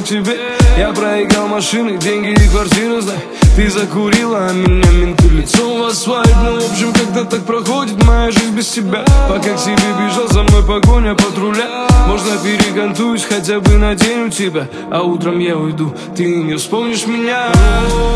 тебе. Я проиграл машины, деньги и квартиру, знай. Ты закурила, а меня менты лицом в асфальт. Ну, в общем, когда так проходит моя жизнь без тебя. Пока к тебе бежал, за мной погоня патруля. Можно перекантуюсь хотя бы на день у тебя, а утром я уйду, ты не вспомнишь меня.